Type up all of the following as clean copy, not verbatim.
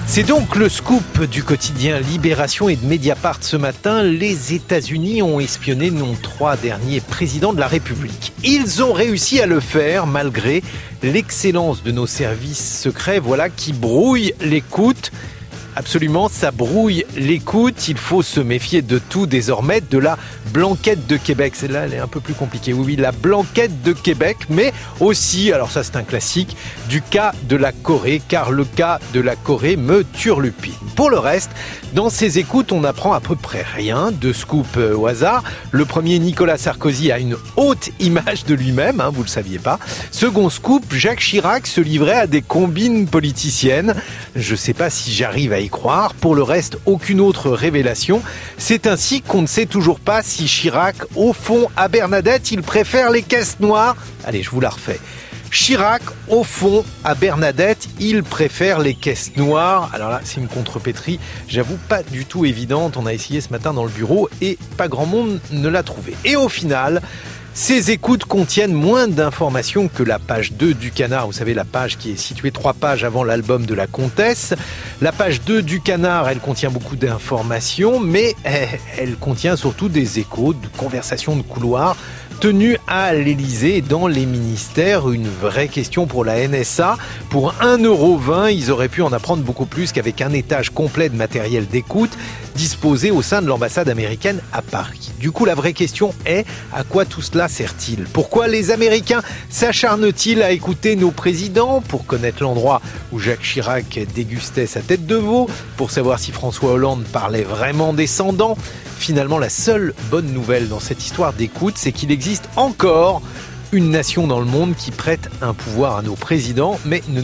C'est donc le scoop du quotidien Libération et de Mediapart ce matin. Les États-Unis ont espionné nos 3 derniers présidents de la République. Ils ont réussi à le faire malgré l'excellence de nos services secrets, qui brouille l'écoute. Absolument, ça brouille l'écoute. Il faut se méfier de tout désormais, de la Blanquette de Québec. Celle-là, elle est un peu plus compliquée. Oui, la Blanquette de Québec, mais aussi, alors ça c'est un classique, du cas de la Corée, car le cas de la Corée me turlupine. Pour le reste, dans ces écoutes, on n'apprend à peu près rien, de scoop au hasard. Le premier, Nicolas Sarkozy, a une haute image de lui-même, vous ne le saviez pas. Second scoop, Jacques Chirac se livrait à des combines politiciennes. Je ne sais pas si j'arrive à y croire. Pour le reste, aucune autre révélation. C'est ainsi qu'on ne sait toujours pas si Chirac, au fond, à Bernadette, il préfère les caisses noires. Allez, je vous la refais. Chirac, au fond, à Bernadette, il préfère les caisses noires. Alors là, c'est une contrepétrie, j'avoue, pas du tout évidente. On a essayé ce matin dans le bureau et pas grand monde ne l'a trouvé. Et au final, ces écoutes contiennent moins d'informations que la page 2 du Canard. Vous savez, la page qui est située 3 pages avant l'album de la Comtesse. La page 2 du Canard, elle contient beaucoup d'informations, mais elle contient surtout des échos de conversations de couloir tenues à l'Élysée et dans les ministères. Une vraie question pour la NSA. Pour 1,20 €, ils auraient pu en apprendre beaucoup plus qu'avec un étage complet de matériel d'écoute disposé au sein de l'ambassade américaine à Paris. Du coup, la vraie question est, à quoi tout cela sert-il ? Pourquoi les Américains s'acharnent-ils à écouter nos présidents ? Pour connaître l'endroit où Jacques Chirac dégustait sa tête de veau ? Pour savoir si François Hollande parlait vraiment descendant ? Finalement, la seule bonne nouvelle dans cette histoire d'écoute, c'est qu'il existe encore une nation dans le monde qui prête un pouvoir à nos présidents, mais ne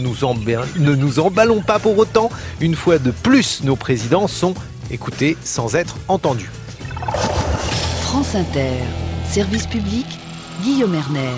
nous emballons pas pour autant. Une fois de plus, nos présidents sont écoutés sans être entendus. France Inter, service public, Guillaume Erner.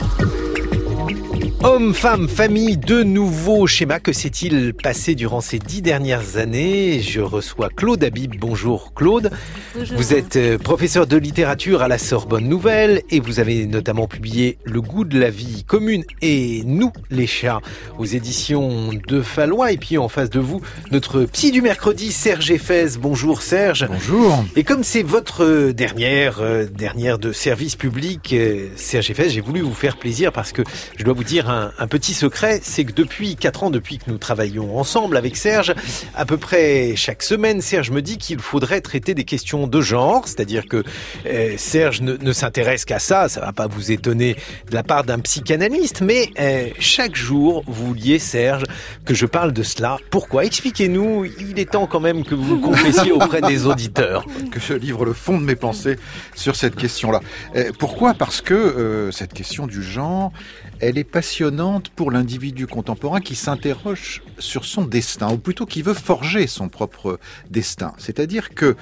Hommes, femmes, famille, de nouveaux schémas. Que s'est-il passé durant ces 10 dernières années ? Je reçois Claude Habib. Bonjour Claude. Bonjour. Vous êtes professeur de littérature à la Sorbonne Nouvelle et vous avez notamment publié Le goût de la vie commune et Nous les chats aux éditions de Fallois. Et puis en face de vous, notre psy du mercredi, Serge Effès. Bonjour Serge. Bonjour. Et comme c'est votre dernière de service public, Serge Effès, j'ai voulu vous faire plaisir parce que je dois vous dire un petit secret, c'est que depuis 4 ans, depuis que nous travaillons ensemble avec Serge, à peu près chaque semaine, Serge me dit qu'il faudrait traiter des questions de genre, c'est-à-dire que Serge ne s'intéresse qu'à ça va pas vous étonner de la part d'un psychanalyste, mais chaque jour, vous vouliez, Serge, que je parle de cela. Pourquoi ? Expliquez-nous, il est temps quand même que vous vous confessiez auprès des auditeurs. Que je livre le fond de mes pensées sur cette question-là. Pourquoi ? Parce que cette question du genre, elle est passionnante pour l'individu contemporain qui s'interroge sur son destin, ou plutôt qui veut forger son propre destin. C'est-à-dire que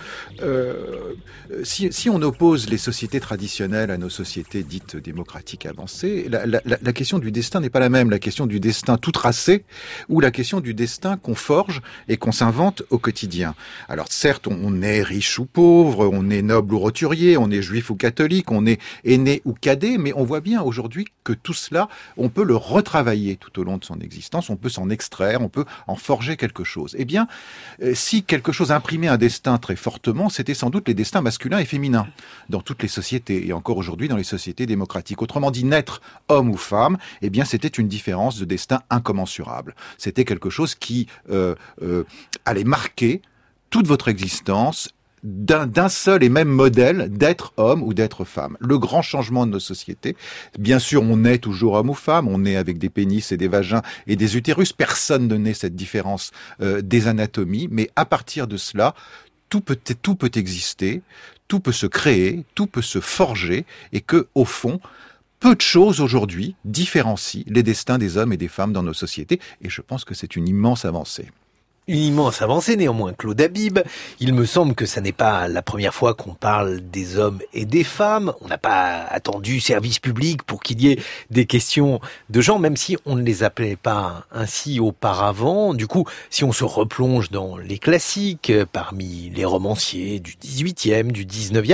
si on oppose les sociétés traditionnelles à nos sociétés dites démocratiques avancées, la question du destin n'est pas la même. La question du destin tout tracé, ou la question du destin qu'on forge et qu'on s'invente au quotidien. Alors certes, on est riche ou pauvre, on est noble ou roturier, on est juif ou catholique, on est aîné ou cadet, mais on voit bien aujourd'hui que tout cela, on peut le retravailler tout au long de son existence, on peut s'en extraire, on peut en forger quelque chose. Eh bien, si quelque chose imprimait un destin très fortement, c'était sans doute les destins masculins et féminins dans toutes les sociétés, et encore aujourd'hui dans les sociétés démocratiques. Autrement dit, naître homme ou femme, eh bien, c'était une différence de destin incommensurable. C'était quelque chose qui allait marquer toute votre existence d'un seul et même modèle d'être homme ou d'être femme. Le grand changement de nos sociétés, bien sûr, on est toujours homme ou femme, on est avec des pénis et des vagins et des utérus, personne ne naît cette différence des anatomies, mais à partir de cela, tout peut exister, tout peut se créer, tout peut se forger, et que, au fond, peu de choses aujourd'hui différencient les destins des hommes et des femmes dans nos sociétés, et je pense que c'est une immense avancée. Une immense avancée néanmoins, Claude Habib. Il me semble que ça n'est pas la première fois qu'on parle des hommes et des femmes. On n'a pas attendu service public pour qu'il y ait des questions de genre, même si on ne les appelait pas ainsi auparavant. Du coup, si on se replonge dans les classiques, parmi les romanciers du 18e, du 19e,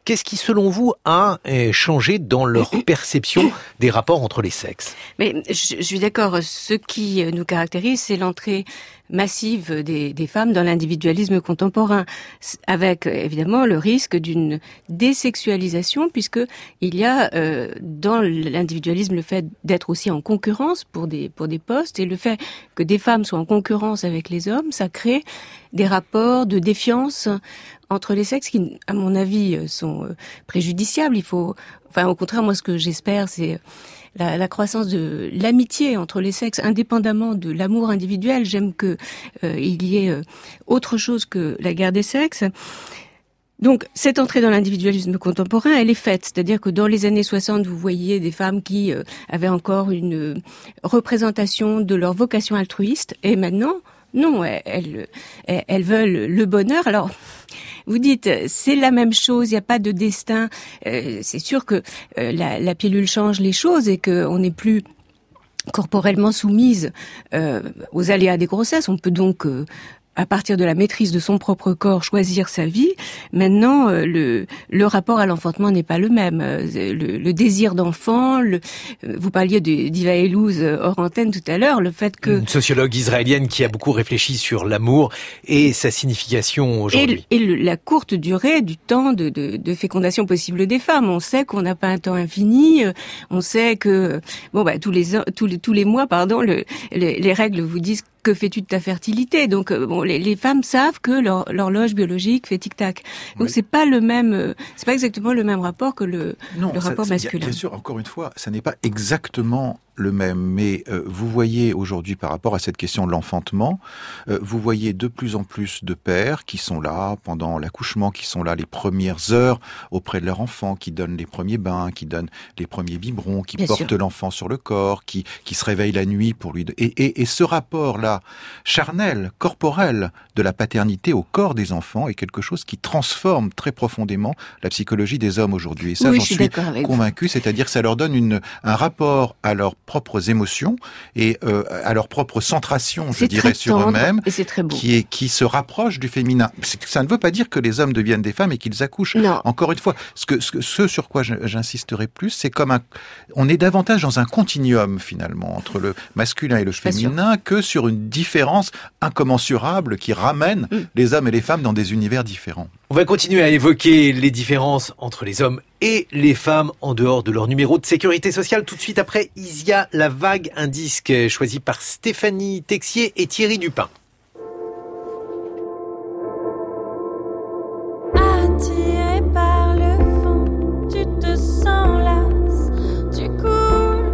Qu'est-ce qui, selon vous, a changé dans leur perception des rapports entre les sexes? Mais je suis d'accord. Ce qui nous caractérise, c'est l'entrée massive des femmes dans l'individualisme contemporain, avec évidemment le risque d'une désexualisation, puisque il y a dans l'individualisme le fait d'être aussi en concurrence pour des postes, et le fait que des femmes soient en concurrence avec les hommes, ça crée des rapports de défiance entre les sexes qui, à mon avis, sont préjudiciables. Au contraire, moi, ce que j'espère, c'est la croissance de l'amitié entre les sexes, indépendamment de l'amour individuel. J'aime que il y ait autre chose que la guerre des sexes. Donc, cette entrée dans l'individualisme contemporain, elle est faite. C'est-à-dire que dans les années 60, vous voyez des femmes qui avaient encore une représentation de leur vocation altruiste. Et maintenant, non, elles veulent le bonheur. Alors, vous dites, c'est la même chose, il n'y a pas de destin. C'est sûr que la pilule change les choses et qu'on n'est plus corporellement soumise aux aléas des grossesses. On peut donc à partir de la maîtrise de son propre corps, choisir sa vie. Maintenant, le rapport à l'enfantement n'est pas le même. Le désir d'enfant, vous parliez d'Iva Elouz hors antenne tout à l'heure, le fait que... Une sociologue israélienne qui a beaucoup réfléchi sur l'amour et sa signification aujourd'hui. Et la courte durée du temps de fécondation possible des femmes. On sait qu'on n'a pas un temps infini, on sait que tous les mois, les règles vous disent que fais-tu de ta fertilité? Donc les femmes savent que l'horloge biologique fait tic-tac. Donc c'est pas exactement le même rapport que le rapport masculin. Bien sûr, encore une fois, ça n'est pas exactement le même, mais vous voyez aujourd'hui par rapport à cette question de l'enfantement, vous voyez de plus en plus de pères qui sont là pendant l'accouchement, qui sont là les premières heures auprès de leur enfant, qui donnent les premiers bains, qui donnent les premiers biberons, qui portent l'enfant sur le corps, qui se réveillent la nuit pour lui... Et ce rapport-là, charnel, corporel, de la paternité au corps des enfants est quelque chose qui transforme très profondément la psychologie des hommes aujourd'hui. Et ça, j'en suis convaincu, c'est-à-dire que ça leur donne un rapport à leurs propres émotions et à leur propre centration, je dirais, sur eux-mêmes, qui se rapproche du féminin. Ça ne veut pas dire que les hommes deviennent des femmes et qu'ils accouchent. Non. Encore une fois, ce sur quoi j'insisterai plus, c'est on est davantage dans un continuum finalement entre le masculin et le féminin que sur une différence incommensurable qui ramène les hommes et les femmes dans des univers différents. On va continuer à évoquer les différences entre les hommes et les femmes en dehors de leur numéro de sécurité sociale. Tout de suite après Isia, La Vague, un disque choisi par Stéphanie Texier et Thierry Dupin. Attiré par le fond, tu te sens las, tu coules.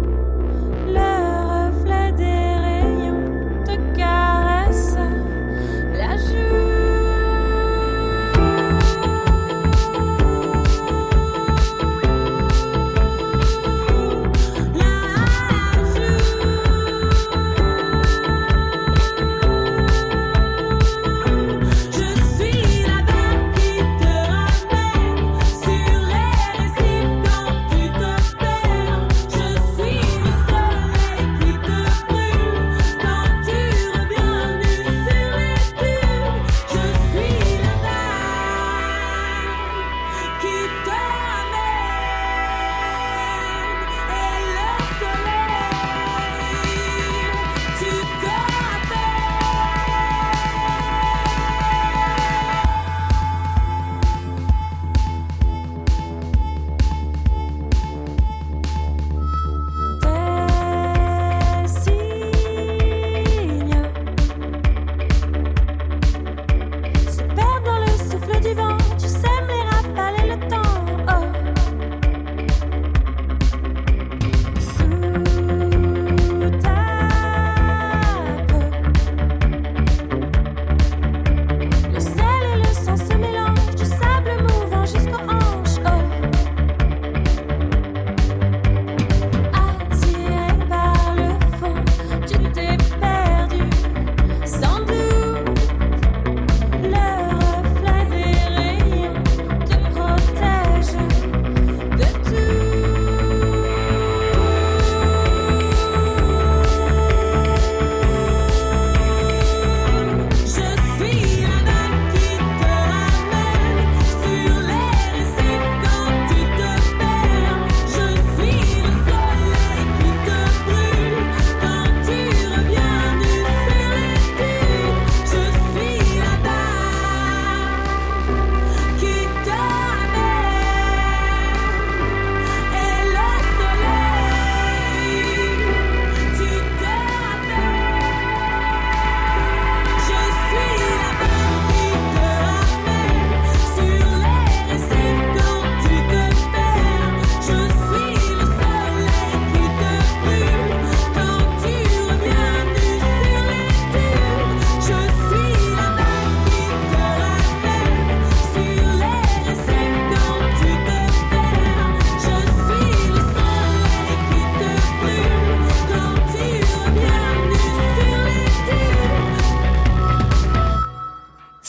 Le reflet des rayons te caresse la joue.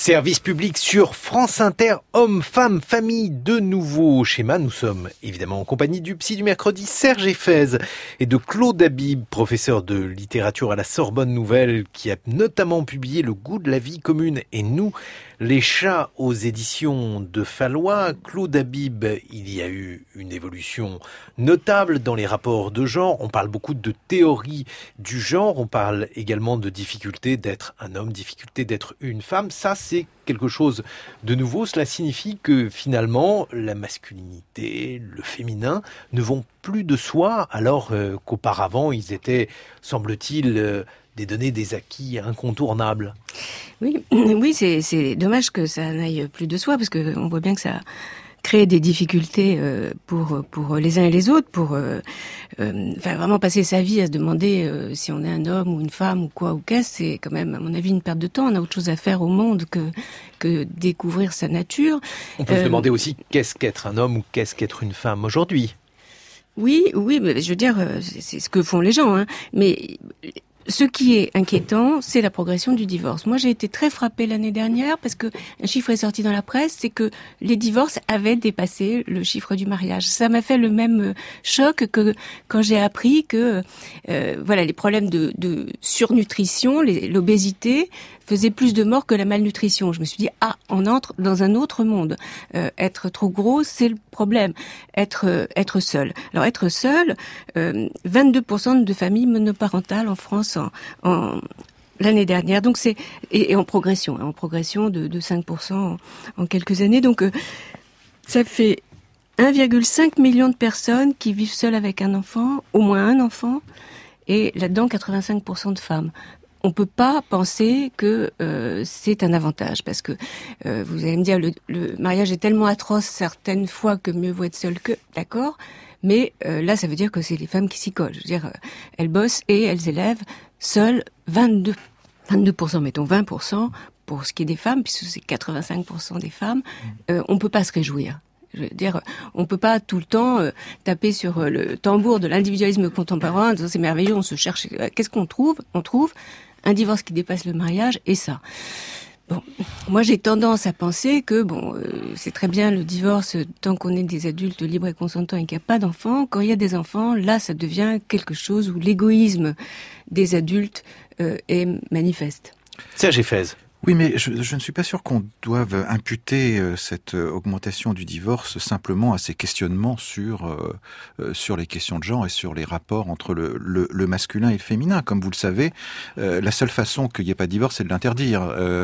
Service public sur France Inter, hommes, femmes, famille, de nouveaux schémas. Nous sommes évidemment en compagnie du psy du mercredi, Serge Effez, et de Claude Habib, professeur de littérature à la Sorbonne Nouvelle, qui a notamment publié Le goût de la vie commune et nous, les chats, aux éditions de Fallois. Claude Habib, il y a eu une évolution notable dans les rapports de genre. On parle beaucoup de théorie du genre. On parle également de difficulté d'être un homme, difficulté d'être une femme. Ça, c'est quelque chose de nouveau. Cela signifie que finalement, la masculinité, le féminin ne vont plus de soi, alors qu'auparavant, ils étaient, semble-t-il, des données, des acquis incontournables. Oui, c'est dommage que ça n'aille plus de soi, parce que on voit bien que ça crée des difficultés pour les uns et les autres, pour vraiment passer sa vie à se demander si on est un homme ou une femme ou quoi ou qu'est-ce, c'est quand même, à mon avis, une perte de temps. On a autre chose à faire au monde que découvrir sa nature. On peut se demander aussi qu'est-ce qu'être un homme ou qu'est-ce qu'être une femme aujourd'hui. Oui, mais je veux dire, c'est ce que font les gens, hein. Mais ce qui est inquiétant, c'est la progression du divorce. Moi, j'ai été très frappée l'année dernière parce que un chiffre est sorti dans la presse, c'est que les divorces avaient dépassé le chiffre du mariage. Ça m'a fait le même choc que quand j'ai appris que les problèmes de surnutrition, l'obésité faisait plus de morts que la malnutrition. Je me suis dit, on entre dans un autre monde. Être trop gros, c'est le problème. Être seul. Alors, être seul, 22% de familles monoparentales en France en l'année dernière. Donc, c'est, et en progression de 5% en quelques années. Donc, ça fait 1,5 million de personnes qui vivent seules avec un enfant, au moins un enfant, et là-dedans, 85% de femmes. On peut pas penser que c'est un avantage, parce que vous allez me dire le mariage est tellement atroce certaines fois que mieux vaut être seul que, d'accord, mais là ça veut dire que c'est les femmes qui s'y collent. Je veux dire, elles bossent et elles élèvent seules 22%, mettons 20% pour ce qui est des femmes, puisque c'est 85% des femmes. On peut pas se réjouir. Je veux dire, on peut pas tout le temps taper sur le tambour de l'individualisme contemporain, en disant c'est merveilleux, on se cherche. Qu'est-ce qu'on trouve ? On trouve un divorce qui dépasse le mariage, et ça. Bon, moi j'ai tendance à penser que c'est très bien le divorce tant qu'on est des adultes libres et consentants et qu'il n'y a pas d'enfants. Quand il y a des enfants, là ça devient quelque chose où l'égoïsme des adultes est manifeste. Serge Effez. Oui, mais je ne suis pas sûr qu'on doive imputer cette augmentation du divorce simplement à ces questionnements sur les questions de genre et sur les rapports entre le masculin et le féminin. Comme vous le savez, la seule façon qu'il n'y ait pas de divorce, c'est de l'interdire.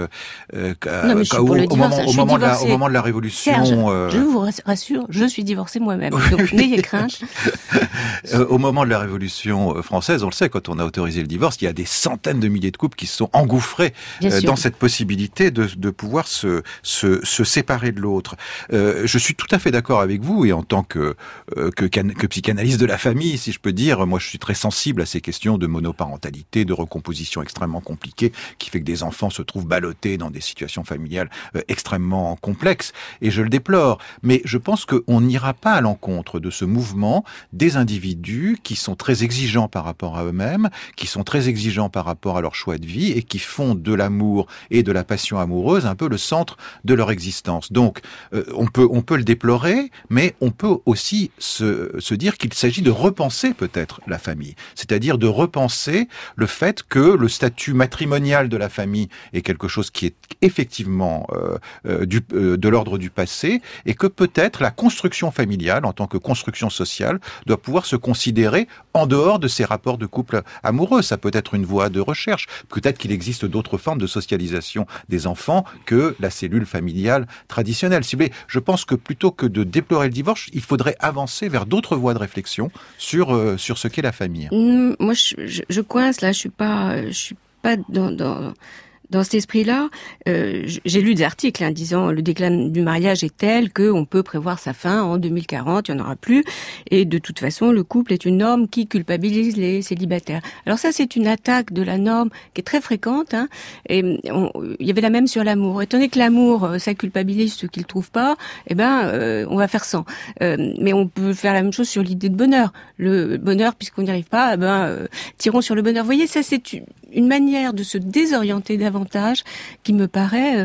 Au moment de la Révolution... Serge, je vous rassure, je suis divorcée moi-même, donc n'ayez crainte. Au moment de la Révolution française, on le sait, quand on a autorisé le divorce, il y a des centaines de milliers de couples qui se sont engouffrés dans cette possibilité de pouvoir se séparer de l'autre. Je suis tout à fait d'accord avec vous, et en tant que psychanalyste de la famille, si je peux dire, moi je suis très sensible à ces questions de monoparentalité, de recomposition extrêmement compliquée, qui fait que des enfants se trouvent ballottés dans des situations familiales extrêmement complexes, et je le déplore. Mais je pense qu'on n'ira pas à l'encontre de ce mouvement des individus qui sont très exigeants par rapport à eux-mêmes, qui sont très exigeants par rapport à leur choix de vie, et qui font de l'amour et de la passion amoureuse un peu le centre de leur existence. Donc, on peut le déplorer, mais on peut aussi se dire qu'il s'agit de repenser peut-être la famille. C'est-à-dire de repenser le fait que le statut matrimonial de la famille est quelque chose qui est effectivement de l'ordre du passé, et que peut-être la construction familiale, en tant que construction sociale, doit pouvoir se considérer en dehors de ces rapports de couple amoureux. Ça peut être une voie de recherche. Peut-être qu'il existe d'autres formes de socialisation des enfants que la cellule familiale traditionnelle. Si vous voulez, je pense que plutôt que de déplorer le divorce, il faudrait avancer vers d'autres voies de réflexion sur ce qu'est la famille. Moi, je coince là. Je suis pas dans cet esprit-là. J'ai lu des articles disant le déclin du mariage est tel qu'on peut prévoir sa fin en 2040, il n'y en aura plus, et de toute façon le couple est une norme qui culpabilise les célibataires. Alors ça, c'est une attaque de la norme qui est très fréquente, et il y avait la même sur l'amour. Étant donné que l'amour, ça culpabilise ceux qui le trouvent pas, on va faire sans. Mais on peut faire la même chose sur l'idée de bonheur. Le bonheur, puisqu'on n'y arrive pas, tirons sur le bonheur. Vous voyez, ça c'est une manière de se désorienter davantage davantage, qui me paraît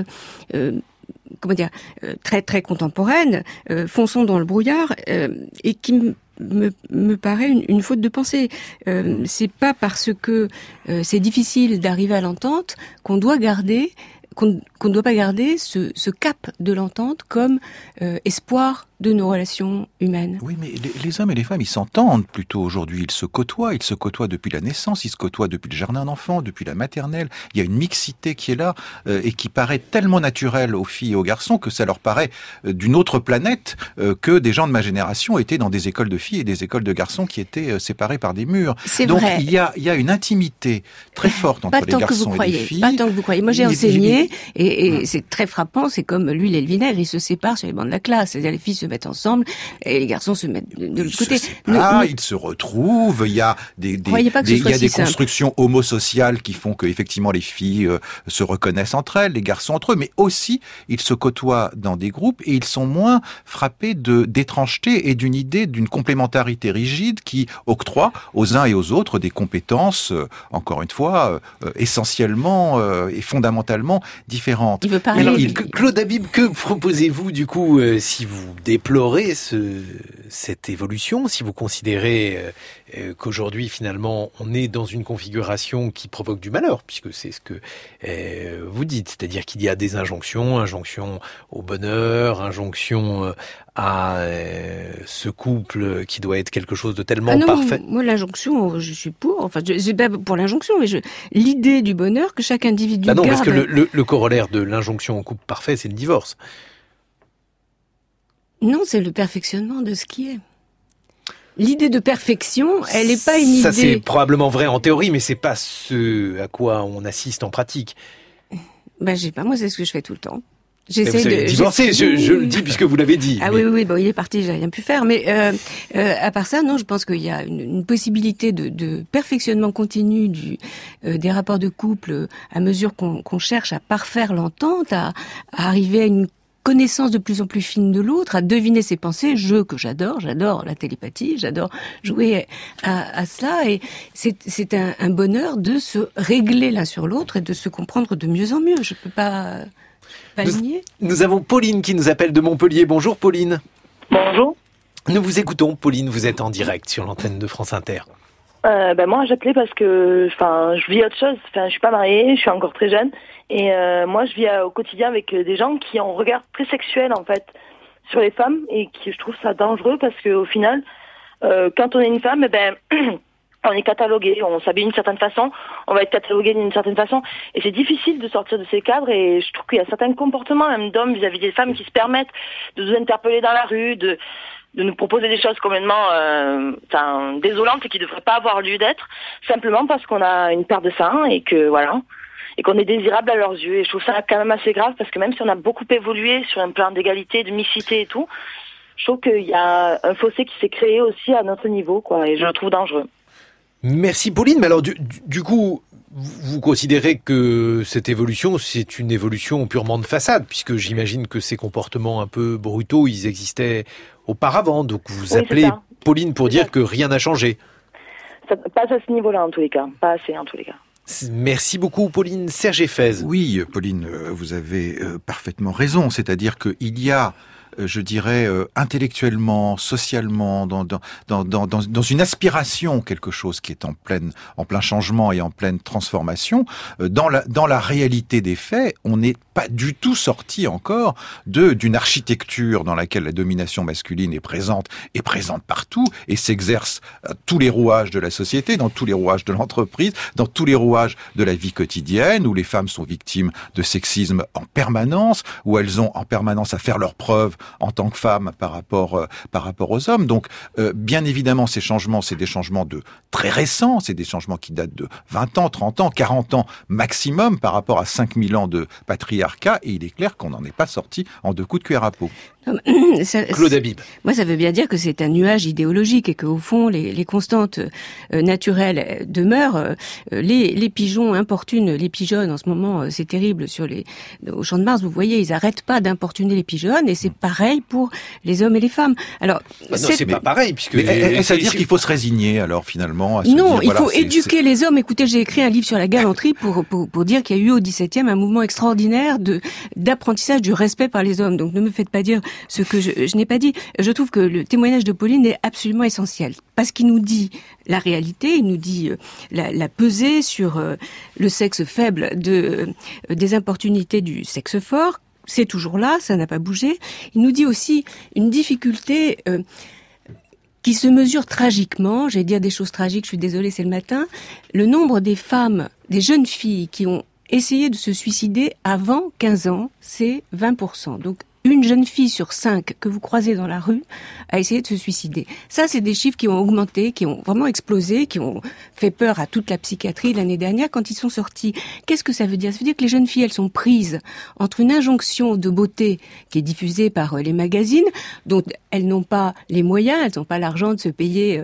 très très contemporaine, fonçons dans le brouillard, et qui me paraît une faute de pensée. C'est pas parce que c'est difficile d'arriver à l'entente qu'on doit qu'on ne doit pas garder ce cap de l'entente comme espoir de nos relations humaines. Oui, mais les hommes et les femmes, ils s'entendent plutôt aujourd'hui. Ils se côtoient depuis la naissance, ils se côtoient depuis le jardin d'enfants, depuis la maternelle. Il y a une mixité qui est là et qui paraît tellement naturelle aux filles et aux garçons que ça leur paraît d'une autre planète que des gens de ma génération étaient dans des écoles de filles et des écoles de garçons qui étaient séparés par des murs. C'est Donc vrai. il y a une intimité très forte entre les garçons et les filles. Pas tant que vous croyez. Moi, j'ai enseigné et c'est très frappant. C'est comme l'huile et le vinaigre, ils se séparent sur les bancs de la classe. C'est-à-dire les filles se mettent ensemble et les garçons se mettent de l'autre côté. Ils se retrouvent. Il y a des constructions homosociales qui font que effectivement les filles se reconnaissent entre elles, les garçons entre eux, mais aussi ils se côtoient dans des groupes et ils sont moins frappés d'étrangeté et d'une idée d'une complémentarité rigide qui octroie aux uns et aux autres des compétences, encore une fois, essentiellement et fondamentalement différentes. Il veut parler. Claude Habib, que proposez-vous du coup si vous déplorez cette évolution, si vous considérez qu'aujourd'hui finalement on est dans une configuration qui provoque du malheur, puisque c'est ce que vous dites, c'est-à-dire qu'il y a des injonctions au bonheur, injonctions à ce couple qui doit être quelque chose de tellement parfait. Moi, l'injonction, je suis pour. Enfin, je pas pour l'injonction, mais l'idée du bonheur que chaque individu garde. Non, parce que le corollaire de l'injonction au couple parfait, c'est le divorce. Non, c'est le perfectionnement de ce qui est. L'idée de perfection, elle n'est pas une idée... Ça, c'est probablement vrai en théorie, mais c'est pas ce à quoi on assiste en pratique. Je sais pas, moi, c'est ce que je fais tout le temps. J'essaie de divorcer, je le dis puisque vous l'avez dit. Ah mais... oui, bon, il est parti, j'ai rien pu faire. Mais à part ça, non, je pense qu'il y a une possibilité de perfectionnement continu des rapports de couple à mesure qu'on cherche à parfaire l'entente, à arriver à une connaissance de plus en plus fine de l'autre, à deviner ses pensées, que j'adore la télépathie, j'adore jouer à cela, et c'est un bonheur de se régler l'un sur l'autre et de se comprendre de mieux en mieux. Je peux pas nier. Nous avons Pauline qui nous appelle de Montpellier. Bonjour Pauline. Bonjour. Nous vous écoutons, Pauline, vous êtes en direct sur l'antenne de France Inter. Moi, j'appelais parce que, je vis autre chose. Je suis pas mariée, je suis encore très jeune. Et moi, je vis au quotidien avec des gens qui ont un regard très sexuel, en fait, sur les femmes. Et qui, je trouve ça dangereux parce qu'au final, quand on est une femme, on est catalogué, on s'habille d'une certaine façon, on va être catalogué d'une certaine façon. Et c'est difficile de sortir de ces cadres. Et je trouve qu'il y a certains comportements, même d'hommes vis-à-vis des femmes, qui se permettent de nous interpeller dans la rue, de nous proposer des choses complètement désolantes et qui ne devraient pas avoir lieu d'être, simplement parce qu'on a une paire de seins et que voilà, et qu'on est désirable à leurs yeux. Et je trouve ça quand même assez grave parce que même si on a beaucoup évolué sur un plan d'égalité, de mixité et tout, je trouve qu'il y a un fossé qui s'est créé aussi à notre niveau, quoi, et je le trouve dangereux. Merci Pauline. Mais alors du coup, vous considérez que cette évolution, c'est une évolution purement de façade, puisque j'imagine que ces comportements un peu brutaux, ils existaient auparavant. Donc vous appelez Pauline pour dire que rien n'a changé. Pas à ce niveau-là en tous les cas, pas assez en tous les cas. Merci beaucoup Pauline. Serge Effez. Oui, Pauline, vous avez parfaitement raison. C'est-à-dire qu'il y a, je dirais, intellectuellement, socialement, dans une aspiration, quelque chose qui est en plein changement et en pleine transformation. Dans la réalité des faits, on n'est pas du tout sorti encore d'une architecture dans laquelle la domination masculine est présente partout et s'exerce à tous les rouages de la société, dans tous les rouages de l'entreprise, dans tous les rouages de la vie quotidienne, où les femmes sont victimes de sexisme en permanence, où elles ont en permanence à faire leurs preuves en tant que femmes par rapport aux hommes. Donc, bien évidemment, ces changements, c'est des changements de très récents, c'est des changements qui datent de 20 ans, 30 ans, 40 ans maximum par rapport à 5000 ans de patriarcat, et il est clair qu'on n'en est pas sorti en 2 coups de cuir à peau. Claude Habib. Moi, ça veut bien dire que c'est un nuage idéologique et qu'au fond, les constantes naturelles demeurent. Les pigeons importunent les pigeonnes en ce moment, c'est terrible au Champ de Mars. Vous voyez, ils arrêtent pas d'importuner les pigeonnes et c'est par pareil pour les hommes et les femmes. Alors, non, c'est pas pareil, puisque... Est-ce à dire qu'il faut se résigner, alors, finalement, à se non, dire, il faut éduquer les hommes. Écoutez, j'ai écrit un livre sur la galanterie pour dire qu'il y a eu au XVIIe un mouvement extraordinaire d'apprentissage du respect par les hommes. Donc, ne me faites pas dire ce que je n'ai pas dit. Je trouve que le témoignage de Pauline est absolument essentiel, parce qu'il nous dit la réalité, il nous dit la pesée sur le sexe faible des importunités du sexe fort. C'est toujours là, ça n'a pas bougé. Il nous dit aussi une difficulté qui se mesure tragiquement. Je vais dire des choses tragiques, je suis désolée, c'est le matin. Le nombre des femmes, des jeunes filles qui ont essayé de se suicider avant 15 ans, c'est 20%. Donc, une jeune fille sur 5 que vous croisez dans la rue a essayé de se suicider. Ça, c'est des chiffres qui ont augmenté, qui ont vraiment explosé, qui ont fait peur à toute la psychiatrie l'année dernière quand ils sont sortis. Qu'est-ce que ça veut dire ? Ça veut dire que les jeunes filles, elles sont prises entre une injonction de beauté qui est diffusée par les magazines, dont elles n'ont pas les moyens, elles n'ont pas l'argent de se payer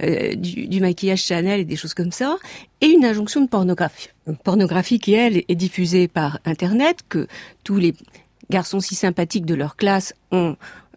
du maquillage Chanel et des choses comme ça, et une injonction de pornographie. Une pornographie qui, elle, est diffusée par Internet, que tous les garçons si sympathiques de leur classe ont,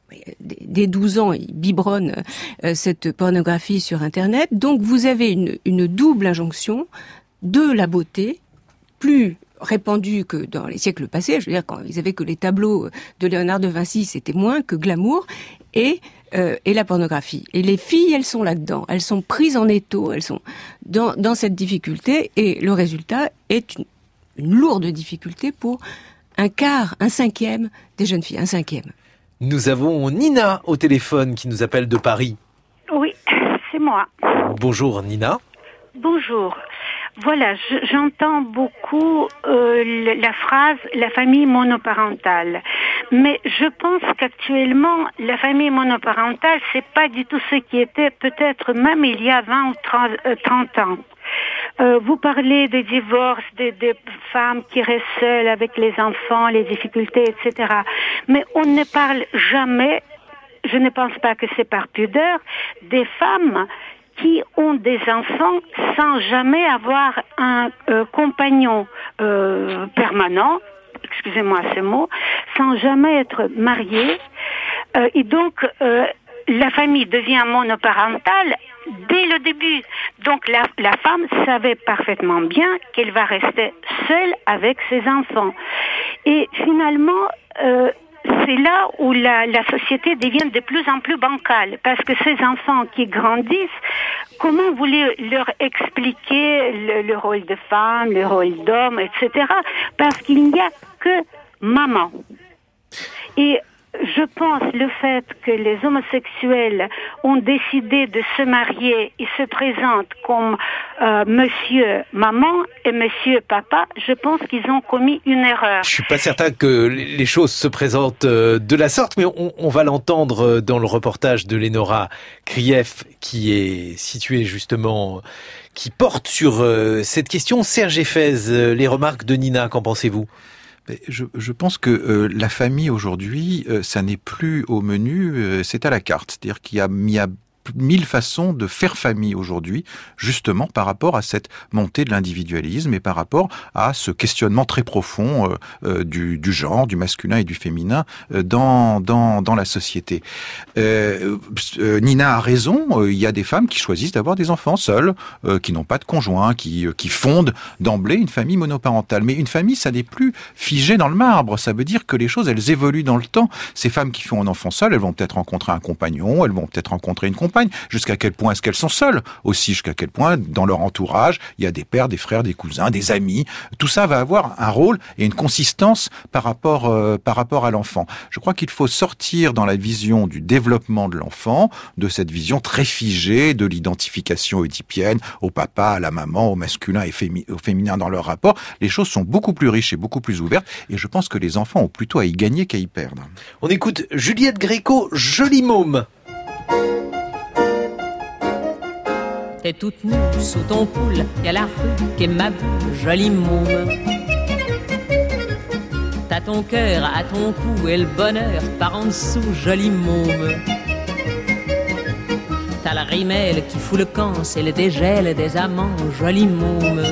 dès 12 ans, ils biberonnent cette pornographie sur Internet. Donc vous avez une double injonction de la beauté, plus répandue que dans les siècles passés. Je veux dire, quand ils avaient que les tableaux de Léonard de Vinci, c'était moins que glamour, et la pornographie. Et les filles, elles sont là-dedans. Elles sont prises en étau, elles sont dans cette difficulté, et le résultat est une lourde difficulté pour un quart, un cinquième des jeunes filles, un cinquième. Nous avons Nina au téléphone qui nous appelle de Paris. Oui, c'est moi. Bonjour Nina. Bonjour. Voilà, j'entends beaucoup la phrase « la famille monoparentale ». Mais je pense qu'actuellement, la famille monoparentale, c'est pas du tout ce qui était peut-être même il y a 20 ou 30 ans. Vous parlez des divorces, des femmes qui restent seules avec les enfants, les difficultés, etc. Mais on ne parle jamais, je ne pense pas que c'est par pudeur, des femmes qui ont des enfants sans jamais avoir un compagnon permanent, excusez-moi ce mot, sans jamais être mariées. Et donc, la famille devient monoparentale dès le début. Donc la femme savait parfaitement bien qu'elle va rester seule avec ses enfants. Et finalement, c'est là où la société devient de plus en plus bancale, parce que ces enfants qui grandissent, comment vous voulez leur expliquer le rôle de femme, le rôle d'homme, etc. Parce qu'il n'y a que maman. Et je pense le fait que les homosexuels ont décidé de se marier et se présentent comme monsieur maman et monsieur papa, je pense qu'ils ont commis une erreur. Je suis pas certain que les choses se présentent de la sorte, mais on va l'entendre dans le reportage de Lénora Krief qui est situé justement, qui porte sur cette question. Serge Effez, les remarques de Nina, qu'en pensez-vous ? Je pense que la famille aujourd'hui, ça n'est plus au menu, c'est à la carte. C'est-à-dire qu'il y a 1000 façons de faire famille aujourd'hui, justement par rapport à cette montée de l'individualisme et par rapport à ce questionnement très profond du genre, du masculin et du féminin dans la société. Nina a raison, il y a des femmes qui choisissent d'avoir des enfants seules, qui n'ont pas de conjoint, qui fondent d'emblée une famille monoparentale. Mais une famille, ça n'est plus figé dans le marbre. Ça veut dire que les choses, elles évoluent dans le temps. Ces femmes qui font un enfant seul, elles vont peut-être rencontrer un compagnon, elles vont peut-être rencontrer une compagne. Jusqu'à quel point est-ce qu'elles sont seules aussi, jusqu'à quel point dans leur entourage il y a des pères, des frères, des cousins, des amis. Tout ça va avoir un rôle et une consistance par rapport à l'enfant. Je crois qu'il faut sortir dans la vision du développement de l'enfant, de cette vision très figée de l'identification oedipienne au papa, à la maman, au masculin et au féminin dans leur rapport. Les choses sont beaucoup plus riches et beaucoup plus ouvertes et je pense que les enfants ont plutôt à y gagner qu'à y perdre. On écoute Juliette Gréco, Jolie môme. T'es toute nue sous ton poule, y'a la rue qui est ma bulle, jolie môme. T'as ton cœur à ton cou et le bonheur par en dessous, jolie môme. T'as la rimelle qui fout le camp, c'est le dégel des amants, jolie môme.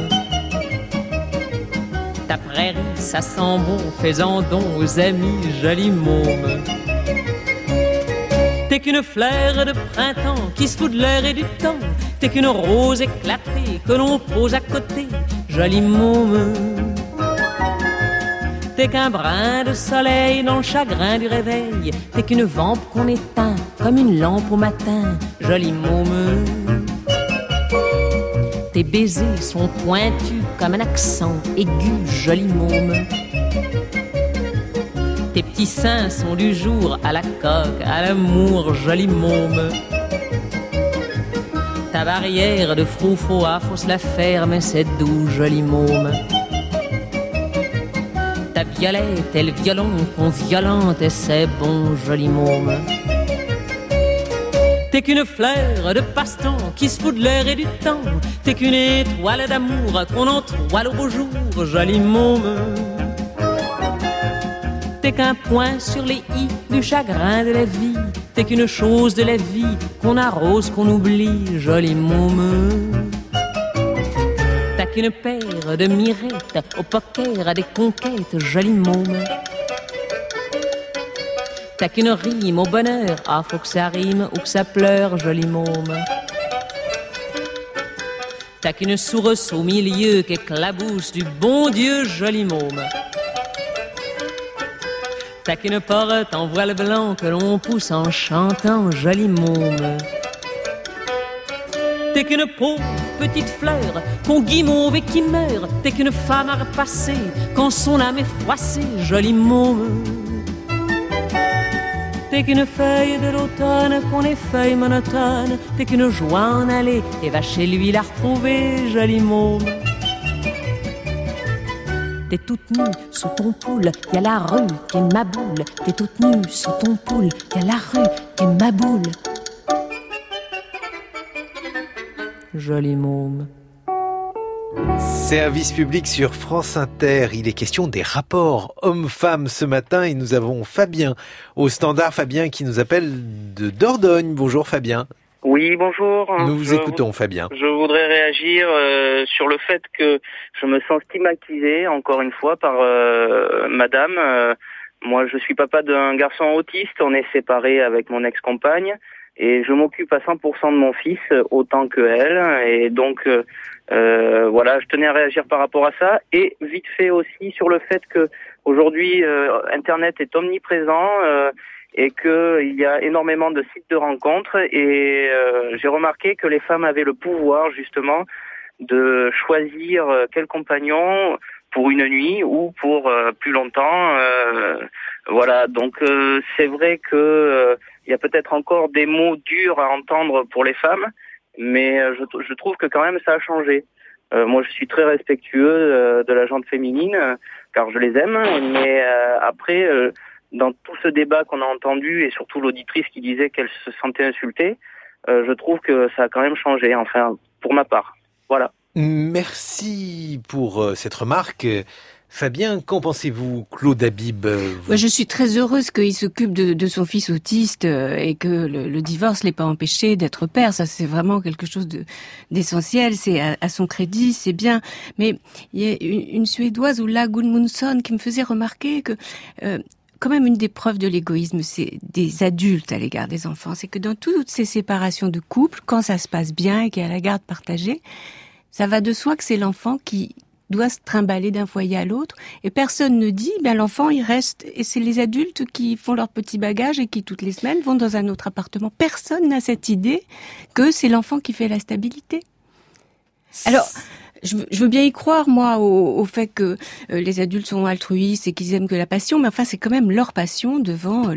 Ta prairie, ça sent bon, fais-en don aux amis, jolie môme. T'es qu'une fleur de printemps qui se fout de l'air et du temps. T'es qu'une rose éclatée que l'on pose à côté, joli môme. T'es qu'un brin de soleil dans le chagrin du réveil. T'es qu'une vampe qu'on éteint comme une lampe au matin, joli môme. Tes baisers sont pointus comme un accent aigu, joli môme. Tes petits seins sont du jour à la coque, à l'amour, joli môme. Ta barrière de froufroa, faut se la faire, mais c'est doux, joli môme. Ta violette et le violon qu'on violente, et c'est bon, joli môme. T'es qu'une fleur de passe-temps qui se fout de l'air et du temps. T'es qu'une étoile d'amour qu'on entoile au beau jour, joli môme. T'es qu'un point sur les i du chagrin de la vie. T'es qu'une chose de la vie qu'on arrose, qu'on oublie, joli môme. T'as qu'une paire de mirettes au poker à des conquêtes, joli môme. T'as qu'une rime au bonheur, ah faut que ça rime ou que ça pleure, joli môme. T'as qu'une source au milieu qui éclabousse du bon Dieu, joli môme. T'as qu'une porte en voile blanc que l'on pousse en chantant, joli môme. T'es qu'une pauvre petite fleur qu'on guimauve et qui meurt. T'es qu'une femme à repasser quand son âme est froissée, joli môme. T'es qu'une feuille de l'automne qu'on effeuille monotone. T'es qu'une joie en aller et va chez lui la retrouver, joli môme. T'es toute nue sous ton poule, y'a la rue qui est ma boule. T'es toute nue sous ton poule, y'a la rue qui est ma boule. Joli môme. Service public sur France Inter. Il est question des rapports hommes-femmes ce matin et nous avons Fabien au standard. Fabien qui nous appelle de Dordogne. Bonjour Fabien. Oui, bonjour. Nous vous écoutons Fabien. Je voudrais réagir sur le fait que je me sens stigmatisé encore une fois par madame. Moi, je suis papa d'un garçon autiste. On est séparés avec mon ex-compagne et je m'occupe à 100% de mon fils autant que elle. Et donc, voilà, je tenais à réagir par rapport à ça. Et vite fait aussi sur le fait que aujourd'hui, Internet est omniprésent. Et qu'il y a énormément de sites de rencontres et j'ai remarqué que les femmes avaient le pouvoir justement de choisir quel compagnon pour une nuit ou pour plus longtemps. Voilà, donc c'est vrai que il y a peut-être encore des mots durs à entendre pour les femmes, mais je trouve que quand même ça a changé. Moi, je suis très respectueux de la gente féminine car je les aime, mais après dans tout ce débat qu'on a entendu, et surtout l'auditrice qui disait qu'elle se sentait insultée, je trouve que ça a quand même changé, enfin, pour ma part. Voilà. Merci pour cette remarque. Fabien, qu'en pensez-vous, Claude Habib? Je suis très heureuse qu'il s'occupe de son fils autiste et que le divorce l'ait pas empêché d'être père. Ça, c'est vraiment quelque chose d'essentiel. C'est à son crédit, c'est bien. Mais il y a une Suédoise, Ulla Gudmundsson, qui me faisait remarquer que quand même une des preuves de l'égoïsme, c'est des adultes à l'égard des enfants. C'est que dans toutes ces séparations de couple, quand ça se passe bien et qu'il y a la garde partagée, ça va de soi que c'est l'enfant qui doit se trimballer d'un foyer à l'autre, et personne ne dit, l'enfant il reste, et c'est les adultes qui font leur petit bagage et qui toutes les semaines vont dans un autre appartement. Personne n'a cette idée que c'est l'enfant qui fait la stabilité. Alors, je veux bien y croire, moi, au fait que les adultes sont altruistes et qu'ils aiment que la passion, mais enfin, c'est quand même leur passion devant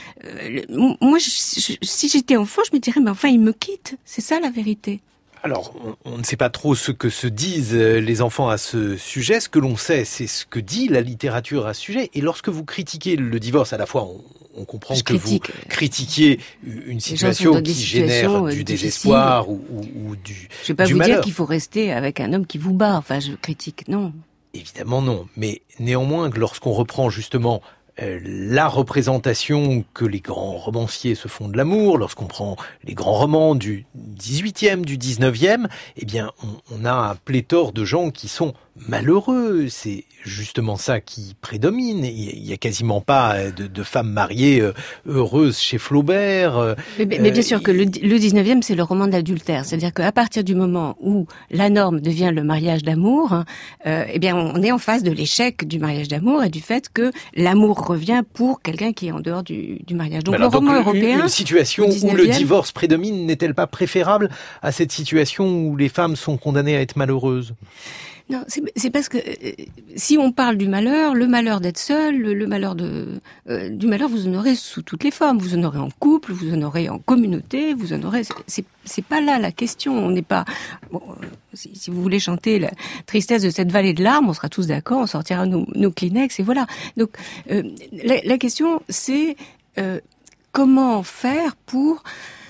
moi, si j'étais enfant, je me dirais, mais enfin, il me quitte. C'est ça la vérité. Alors, on ne sait pas trop ce que se disent les enfants à ce sujet. Ce que l'on sait, c'est ce que dit la littérature à ce sujet. Et lorsque vous critiquez le divorce, à la fois, on comprend que vous critiquiez une situation qui génère du désespoir ou du malheur. Je vais pas vous dire qu'il faut rester avec un homme qui vous bat. Enfin, je critique, non. Évidemment, non. Mais néanmoins, lorsqu'on reprend justement la représentation que les grands romanciers se font de l'amour, lorsqu'on prend les grands romans du 18e, du 19e, eh bien, on a un pléthore de gens qui sont malheureux. C'est justement ça qui prédomine. Il y a quasiment pas de femmes mariées heureuses chez Flaubert. Mais bien sûr que le 19e, c'est le roman de l'adultère. C'est-à-dire qu'à partir du moment où la norme devient le mariage d'amour, eh bien, on est en face de l'échec du mariage d'amour et du fait que l'amour revient pour quelqu'un qui est en dehors du mariage. Donc, alors, le roman européen... Une situation où le divorce prédomine n'est-elle pas préférable à cette situation où les femmes sont condamnées à être malheureuses ? Non, c'est parce que si on parle du malheur, le malheur d'être seul, le malheur du malheur, vous en aurez sous toutes les formes. Vous en aurez en couple, vous en aurez en communauté, vous en aurez. C'est pas là la question. On n'est pas. Bon, si vous voulez chanter la tristesse de cette vallée de larmes, on sera tous d'accord, on sortira nos Kleenex et voilà. Donc la question c'est comment faire pour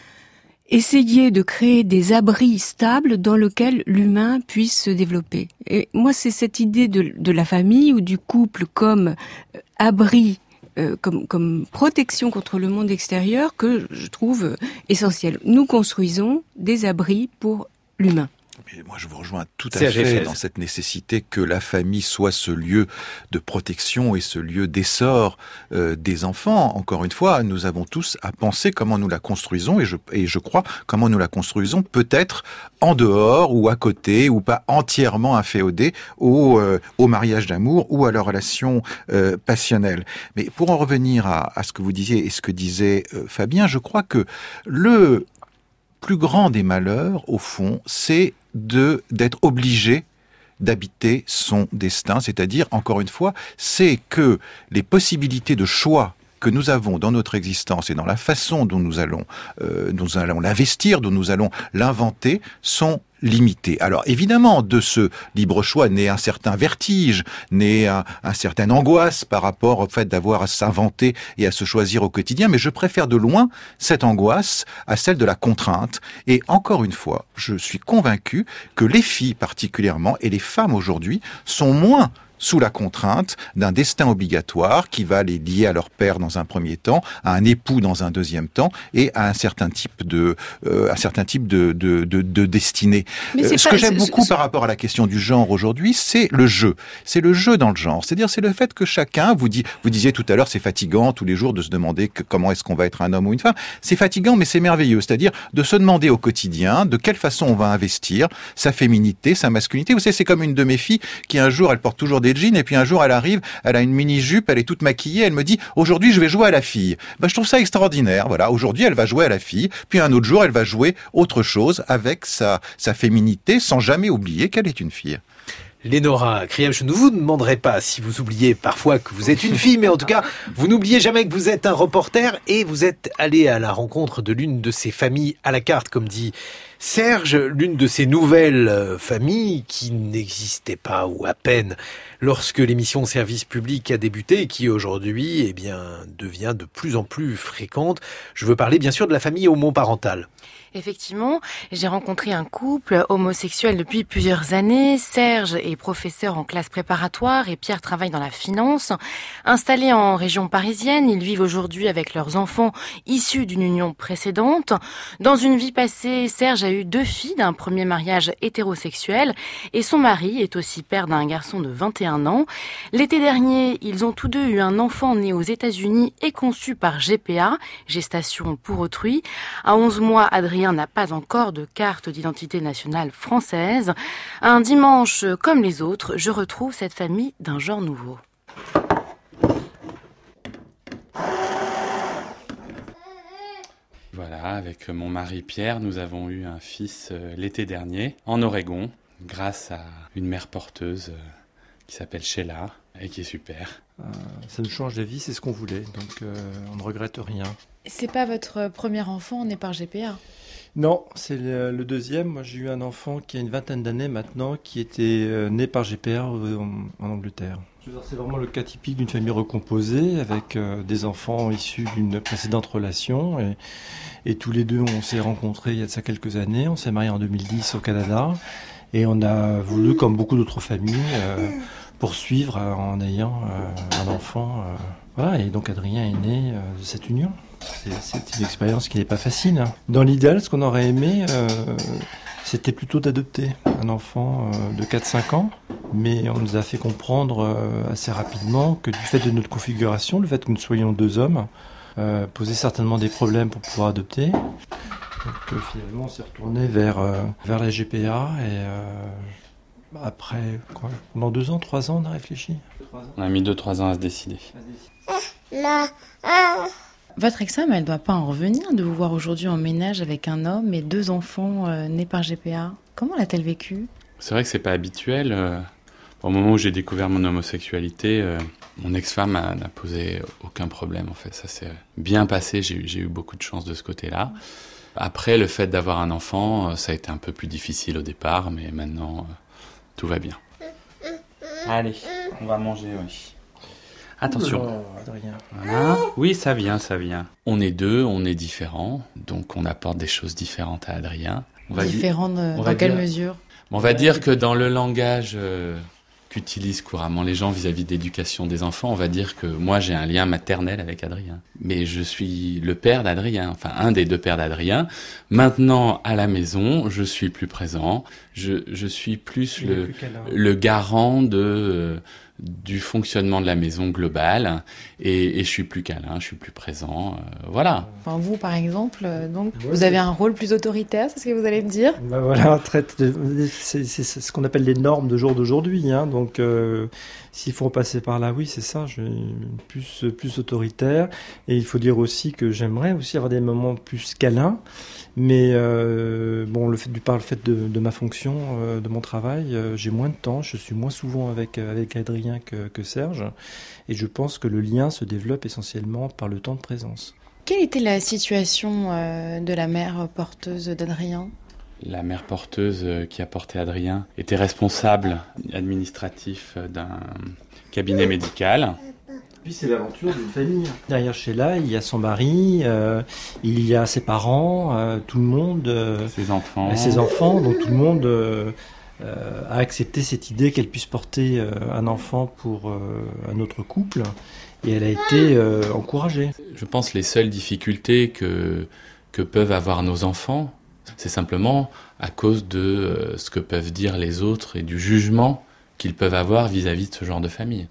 essayer de créer des abris stables dans lesquels l'humain puisse se développer. Et moi, c'est cette idée de la famille ou du couple comme abri, comme protection contre le monde extérieur que je trouve essentielle. Nous construisons des abris pour l'humain. Mais moi, je vous rejoins tout à fait dans cette nécessité que la famille soit ce lieu de protection et ce lieu d'essor des enfants. Encore une fois, nous avons tous à penser comment nous la construisons et je crois comment nous la construisons peut-être en dehors ou à côté ou pas entièrement inféodé au mariage d'amour ou à la relation passionnelle. Mais pour en revenir à ce que vous disiez et ce que disait Fabien, je crois que le plus grand des malheurs, au fond, c'est d'être obligé d'habiter son destin. C'est-à-dire, encore une fois, c'est que les possibilités de choix que nous avons dans notre existence et dans la façon dont nous allons l'investir, dont nous allons l'inventer, sont limitées. Alors évidemment, de ce libre choix naît un certain vertige, naît un certain angoisse par rapport au fait d'avoir à s'inventer et à se choisir au quotidien, mais je préfère de loin cette angoisse à celle de la contrainte. Et encore une fois, je suis convaincu que les filles particulièrement et les femmes aujourd'hui sont moins sous la contrainte d'un destin obligatoire qui va les lier à leur père dans un premier temps, à un époux dans un deuxième temps et à un certain type de destinée. Ce que j'aime beaucoup par rapport à la question du genre aujourd'hui, c'est le jeu. C'est le jeu dans le genre. C'est-à-dire, c'est le fait que chacun, vous disiez tout à l'heure, c'est fatigant tous les jours de se demander comment est-ce qu'on va être un homme ou une femme. C'est fatigant, mais c'est merveilleux. C'est-à-dire de se demander au quotidien de quelle façon on va investir sa féminité, sa masculinité. Vous savez, c'est comme une de mes filles qui un jour, elle porte toujours des jeans et puis un jour elle arrive, elle a une mini-jupe, elle est toute maquillée, elle me dit aujourd'hui je vais jouer à la fille. Je trouve ça extraordinaire. Voilà, aujourd'hui elle va jouer à la fille, puis un autre jour elle va jouer autre chose avec sa féminité sans jamais oublier qu'elle est une fille. Lénora Krief, je ne vous demanderai pas si vous oubliez parfois que vous êtes une fille, mais en tout cas, vous n'oubliez jamais que vous êtes un reporter et vous êtes allé à la rencontre de l'une de ces familles à la carte, comme dit Serge, l'une de ces nouvelles familles qui n'existaient pas ou à peine lorsque l'émission Service Public a débuté et qui aujourd'hui, devient de plus en plus fréquente. Je veux parler bien sûr de la famille homoparentale. Effectivement, j'ai rencontré un couple homosexuel depuis plusieurs années. Serge est professeur en classe préparatoire et Pierre travaille dans la finance. Installés en région parisienne, ils vivent aujourd'hui avec leurs enfants issus d'une union précédente. Dans une vie passée, Serge a eu 2 filles d'un premier mariage hétérosexuel et son mari est aussi père d'un garçon de 21 ans. L'été dernier, ils ont tous deux eu un enfant né aux États-Unis et conçu par GPA, gestation pour autrui. À 11 mois, Adrien n'a pas encore de carte d'identité nationale française. Un dimanche comme les autres, je retrouve cette famille d'un genre nouveau. Voilà, avec mon mari Pierre, nous avons eu un fils l'été dernier, en Oregon, grâce à une mère porteuse qui s'appelle Sheila et qui est super. Ça nous change la vie, c'est ce qu'on voulait, donc on ne regrette rien. C'est pas votre premier enfant né par GPA ? Non, c'est le deuxième. Moi, j'ai eu un enfant qui a une 20aine d'années maintenant, qui était né par GPA en Angleterre. C'est vraiment le cas typique d'une famille recomposée, avec des enfants issus d'une précédente relation. Et tous les deux, on s'est rencontrés il y a de ça quelques années. On s'est mariés en 2010 au Canada. Et on a voulu, comme beaucoup d'autres familles, poursuivre en ayant un enfant. Voilà, et donc Adrien est né de cette union. C'est une expérience qui n'est pas facile. Dans l'idéal, ce qu'on aurait aimé, C'était plutôt d'adopter un enfant de 4-5 ans, mais on nous a fait comprendre assez rapidement que du fait de notre configuration, le fait que nous soyons 2 hommes, posait certainement des problèmes pour pouvoir adopter. Donc finalement on s'est retourné vers la GPA et après, pendant 2 ans, 3 ans on a réfléchi. On a mis 2-3 ans à se décider. Votre ex-femme, elle doit pas en revenir de vous voir aujourd'hui en ménage avec un homme et 2 enfants nés par GPA. Comment l'a-t-elle vécu ? C'est vrai que c'est pas habituel. Au moment où j'ai découvert mon homosexualité, mon ex-femme n'a posé aucun problème en fait. Ça s'est bien passé, j'ai eu beaucoup de chance de ce côté-là. Après, le fait d'avoir un enfant, ça a été un peu plus difficile au départ, mais maintenant, tout va bien. Allez, on va manger, oui. Attention. Adrien. Voilà. Oui, ça vient. On est 2, on est différents, donc on apporte des choses différentes à Adrien. Différentes dans quelle mesure ? On va dire que dans le langage qu'utilisent couramment les gens vis-à-vis d'éducation des enfants, on va dire que moi j'ai un lien maternel avec Adrien. Mais je suis le père d'Adrien, enfin un des 2 pères d'Adrien. Maintenant, à la maison, je suis plus présent, je suis plus le garant du fonctionnement de la maison globale et je suis plus câlin, je suis plus présent, voilà. Enfin, vous, par exemple, donc, vous avez un rôle plus autoritaire, c'est ce que vous allez me dire ? Ben voilà, c'est ce qu'on appelle les normes de jour d'aujourd'hui, hein. Donc s'il faut passer par là, oui, c'est ça, je suis plus autoritaire. Et il faut dire aussi que j'aimerais aussi avoir des moments plus câlins. Mais bon, par le fait de ma fonction, de mon travail, j'ai moins de temps, je suis moins souvent avec Adrien que Serge. Et je pense que le lien se développe essentiellement par le temps de présence. Quelle était la situation de la mère porteuse d'Adrien ? La mère porteuse qui a porté Adrien était responsable administratif d'un cabinet médical. Puis c'est l'aventure d'une famille. Derrière Sheila, il y a son mari, il y a ses parents, tout le monde. Ses enfants. Ses enfants, donc tout le monde a accepté cette idée qu'elle puisse porter un enfant pour un autre couple. Et elle a été encouragée. Je pense que les seules difficultés que peuvent avoir nos enfants, c'est simplement à cause de ce que peuvent dire les autres et du jugement qu'ils peuvent avoir vis-à-vis de ce genre de famille.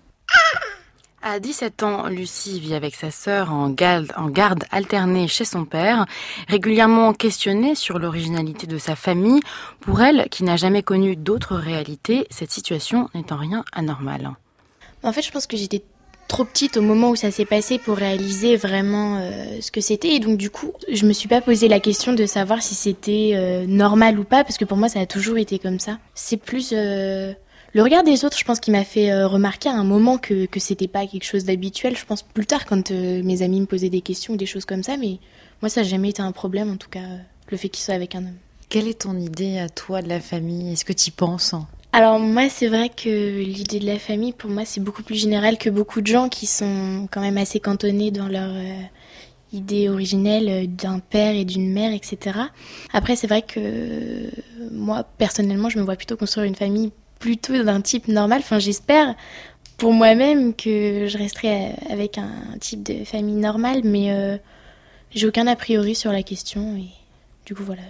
À 17 ans, Lucie vit avec sa sœur en garde alternée chez son père. Régulièrement questionnée sur l'originalité de sa famille, pour elle, qui n'a jamais connu d'autres réalités, cette situation n'est en rien anormale. En fait, je pense que j'étais trop petite au moment où ça s'est passé pour réaliser vraiment ce que c'était. Et donc, du coup, je me suis pas posé la question de savoir si c'était normal ou pas, parce que pour moi, ça a toujours été comme ça. C'est plus... Le regard des autres, je pense qu'il m'a fait remarquer à un moment que c'était pas quelque chose d'habituel. Je pense plus tard quand mes amis me posaient des questions ou des choses comme ça, mais moi ça n'a jamais été un problème, en tout cas le fait qu'il soit avec un homme. Quelle est ton idée à toi de la famille ? Est-ce que tu y penses ? Alors moi c'est vrai que l'idée de la famille pour moi c'est beaucoup plus général que beaucoup de gens qui sont quand même assez cantonnés dans leur idée originelle d'un père et d'une mère, etc. Après c'est vrai que moi personnellement je me vois plutôt construire une famille plutôt d'un type normal. Enfin, j'espère pour moi-même que je resterai avec un type de famille normale, mais j'ai aucun a priori sur la question et du coup voilà.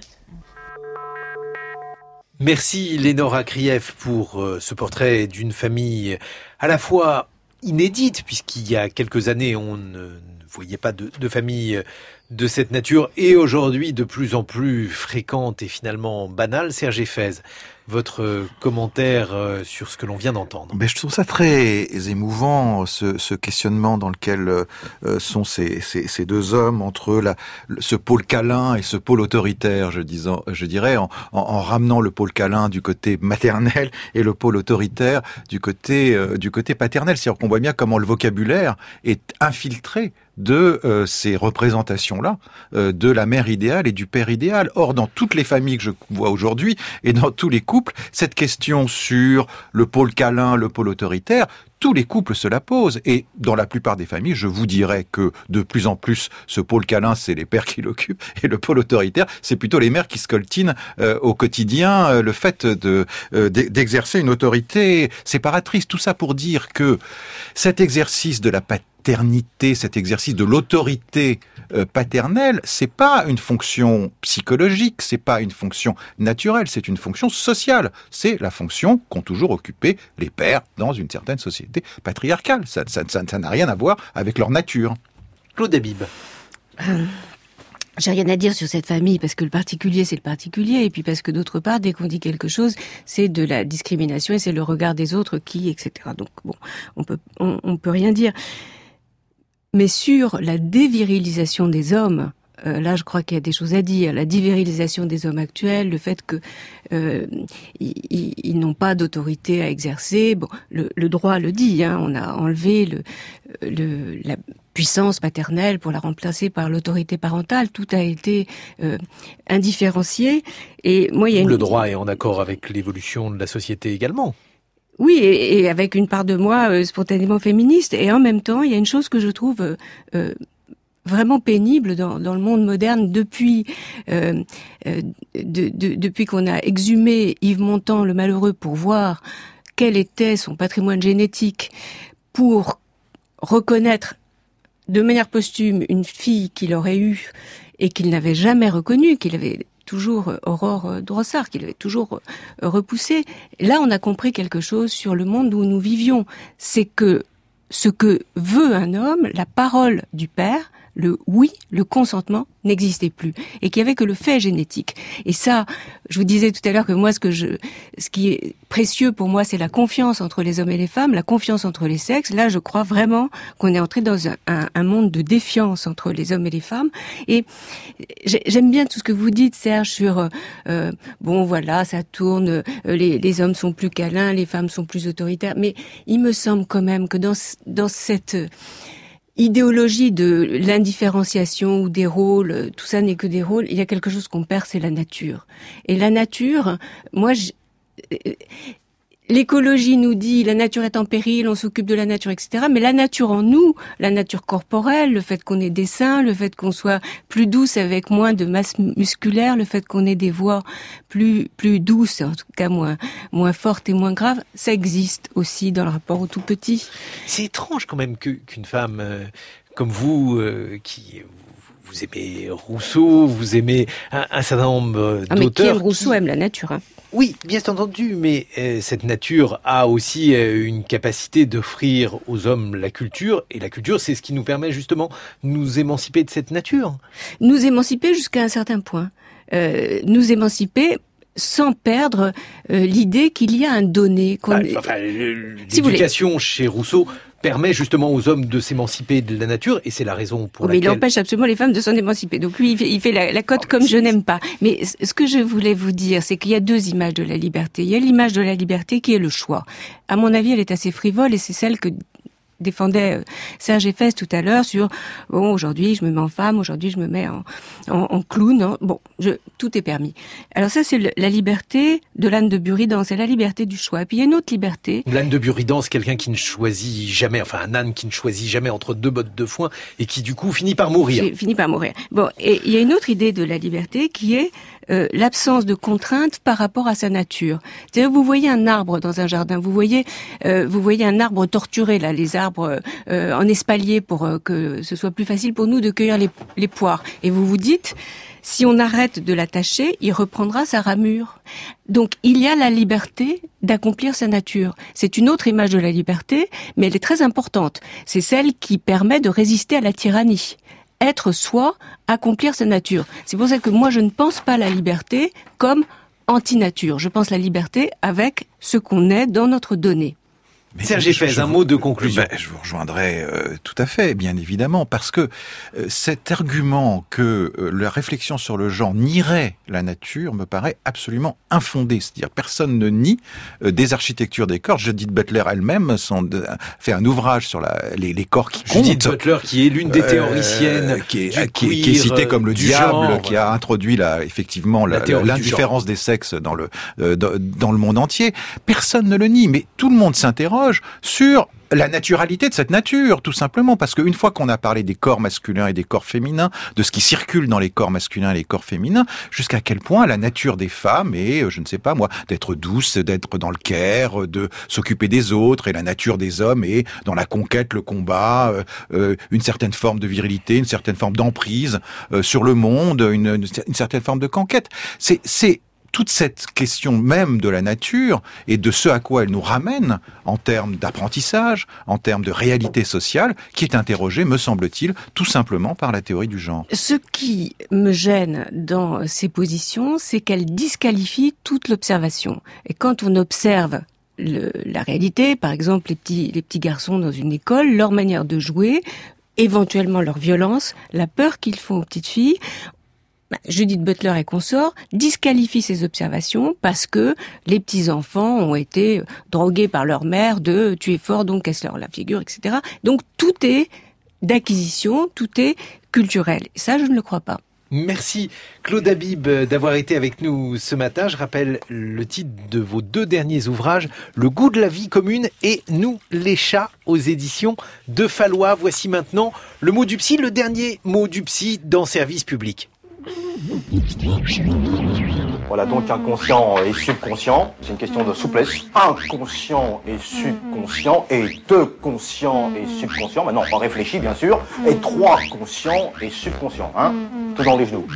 Merci Lénore Krief pour ce portrait d'une famille à la fois inédite, puisqu'il y a quelques années on ne voyait pas de famille de cette nature, et aujourd'hui de plus en plus fréquente et finalement banale. Serge Effez, votre commentaire sur ce que l'on vient d'entendre. Je trouve ça très émouvant, ce questionnement dans lequel sont ces 2 hommes entre ce pôle câlin et ce pôle autoritaire, je dirais, en ramenant le pôle câlin du côté maternel et le pôle autoritaire du côté paternel. C'est-à-dire qu'on voit bien comment le vocabulaire est infiltré de ces représentations-là, de la mère idéale et du père idéal. Or, dans toutes les familles que je vois aujourd'hui, et dans tous les couples, cette question sur le pôle câlin, le pôle autoritaire, tous les couples se la posent. Et dans la plupart des familles, je vous dirais que de plus en plus, ce pôle câlin, c'est les pères qui l'occupent, et le pôle autoritaire, c'est plutôt les mères qui scoltinent au quotidien le fait d'exercer une autorité séparatrice. Tout ça pour dire que cet exercice de la paternité maternité, cet exercice de l'autorité paternelle, c'est pas une fonction psychologique, c'est pas une fonction naturelle, c'est une fonction sociale. C'est la fonction qu'ont toujours occupé les pères dans une certaine société patriarcale. Ça n'a rien à voir avec leur nature. Claude Habib. J'ai rien à dire sur cette famille parce que le particulier c'est le particulier et puis parce que d'autre part dès qu'on dit quelque chose c'est de la discrimination et c'est le regard des autres qui etc. Donc bon on peut rien dire. Mais sur la dévirilisation des hommes, là je crois qu'il y a des choses à dire. La dévirilisation des hommes actuels, le fait que ils n'ont pas d'autorité à exercer. Bon, le droit le dit. On a enlevé la puissance paternelle pour la remplacer par l'autorité parentale. Tout a été indifférencié. Et moi, le droit est en accord avec l'évolution de la société également. Oui, et avec une part de moi spontanément féministe. Et en même temps, il y a une chose que je trouve vraiment pénible dans le monde moderne depuis qu'on a exhumé Yves Montand, le malheureux, pour voir quel était son patrimoine génétique, pour reconnaître de manière posthume une fille qu'il aurait eue et qu'il n'avait jamais reconnue, qu'il avait toujours Aurore Drossard, qu'il avait toujours repoussé. Là, on a compris quelque chose sur le monde où nous vivions. C'est que ce que veut un homme, la parole du père, le oui, le consentement n'existait plus et qu'il y avait que le fait génétique. Et ça, je vous disais tout à l'heure que moi, ce qui est précieux pour moi, c'est la confiance entre les hommes et les femmes, la confiance entre les sexes. Là, je crois vraiment qu'on est entré dans un monde de défiance entre les hommes et les femmes. Et j'aime bien tout ce que vous dites, Serge, sur bon, voilà, ça tourne, les hommes sont plus câlins, les femmes sont plus autoritaires. Mais il me semble quand même que dans cette idéologie de l'indifférenciation ou des rôles, tout ça n'est que des rôles, il y a quelque chose qu'on perd, c'est la nature. Et la nature, moi, l'écologie nous dit la nature est en péril, on s'occupe de la nature, etc. Mais la nature en nous, la nature corporelle, le fait qu'on ait des seins, le fait qu'on soit plus douce avec moins de masse musculaire, le fait qu'on ait des voix plus douces, en tout cas moins fortes et moins graves, ça existe aussi dans le rapport au tout petit. C'est étrange quand même qu'une femme comme vous, qui vous aimez Rousseau, vous aimez un certain nombre d'auteurs. Mais qui aime Rousseau aime la nature. Hein. Oui, bien entendu, mais cette nature a aussi une capacité d'offrir aux hommes la culture, et la culture, c'est ce qui nous permet justement de nous émanciper de cette nature. Nous émanciper jusqu'à un certain point. Nous émanciper sans perdre l'idée qu'il y a un donné. L'éducation chez Rousseau permet justement aux hommes de s'émanciper de la nature, et c'est la raison pour laquelle... Mais il empêche absolument les femmes de s'en émanciper. Donc lui, il fait la cote comme je n'aime pas. Mais ce que je voulais vous dire, c'est qu'il y a deux images de la liberté. Il y a l'image de la liberté qui est le choix. À mon avis, elle est assez frivole, et c'est celle que défendait Serge Effès tout à l'heure sur bon, aujourd'hui je me mets en femme, aujourd'hui je me mets en clown, hein. Bon, tout est permis. Alors ça c'est la liberté de l'âne de Buridan, c'est la liberté du choix. Et puis il y a une autre liberté. L'âne de Buridan, c'est quelqu'un qui ne choisit jamais, enfin un âne qui ne choisit jamais entre deux bottes de foin et qui du coup finit par mourir. Finit par mourir. Bon, et il y a une autre idée de la liberté qui est l'absence de contraintes par rapport à sa nature. C'est-à-dire vous voyez un arbre dans un jardin, vous voyez un arbre torturé là, les arbres en espalier pour que ce soit plus facile pour nous de cueillir les poires. Et vous vous dites, si on arrête de l'attacher, il reprendra sa ramure. Donc il y a la liberté d'accomplir sa nature. C'est une autre image de la liberté, mais elle est très importante. C'est celle qui permet de résister à la tyrannie. Être soi, accomplir sa nature. C'est pour ça que moi je ne pense pas la liberté comme anti-nature. Je pense la liberté avec ce qu'on est dans notre donnée. Serge Effès, un mot de conclusion. Je vous rejoindrai tout à fait, bien évidemment, parce que cet argument que la réflexion sur le genre nierait la nature me paraît absolument infondé. C'est-à-dire, personne ne nie des architectures des corps. Judith Butler elle-même fait un ouvrage sur les corps qui comptent. Judith Butler, qui est l'une des théoriciennes qui est citée comme le diable, genre, qui a introduit effectivement l'indifférence des sexes dans le monde entier. Personne ne le nie, mais tout le monde s'interroge s'interroge sur la naturalité de cette nature, tout simplement, parce qu'une fois qu'on a parlé des corps masculins et des corps féminins, de ce qui circule dans les corps masculins et les corps féminins, jusqu'à quel point la nature des femmes est, je ne sais pas moi, d'être douce, d'être dans le care, de s'occuper des autres, et la nature des hommes est dans la conquête, le combat, une certaine forme de virilité, une certaine forme d'emprise sur le monde, une certaine forme de conquête. C'est toute cette question même de la nature et de ce à quoi elle nous ramène en termes d'apprentissage, en termes de réalité sociale, qui est interrogée, me semble-t-il, tout simplement par la théorie du genre. Ce qui me gêne dans ces positions, c'est qu'elles disqualifient toute l'observation. Et quand on observe la réalité, par exemple les petits garçons dans une école, leur manière de jouer, éventuellement leur violence, la peur qu'ils font aux petites filles, Judith Butler et consorts disqualifient ces observations parce que les petits-enfants ont été drogués par leur mère de « tu es fort, donc casse-leur la figure », etc. Donc tout est d'acquisition, tout est culturel. Et ça, je ne le crois pas. Merci Claude Habib d'avoir été avec nous ce matin. Je rappelle le titre de vos 2 derniers ouvrages, Le goût de la vie commune et Nous les chats aux éditions de Fallois. Voici maintenant le mot du psy, le dernier mot du psy dans Service public. Voilà, donc inconscient et subconscient, c'est une question de souplesse. Inconscient et subconscient, et 2 conscients et subconscients, maintenant on réfléchit bien sûr, et 3 conscients et subconscients, tout dans les genoux.